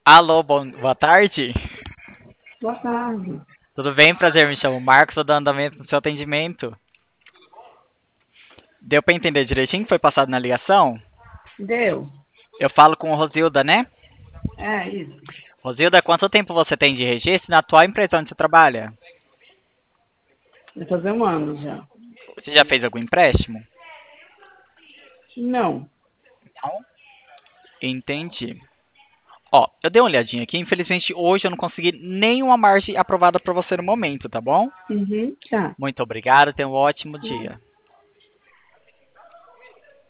Alô, boa tarde. Boa tarde. Tudo bem? Prazer, me chamo Marcos, estou dando andamento no seu atendimento. Deu para entender direitinho que foi passado na ligação? Deu? Eu falo com o Rosilda, né? É isso. Rosilda, quanto tempo você tem de registro na atual empresa onde você trabalha? Vai fazer um ano já. Você já fez algum empréstimo? Não. Não. Entendi. Ó, eu dei uma olhadinha aqui, infelizmente hoje eu não consegui nenhuma margem aprovada para você no momento, tá bom? Uhum, tá. Muito obrigado, tenha um ótimo dia.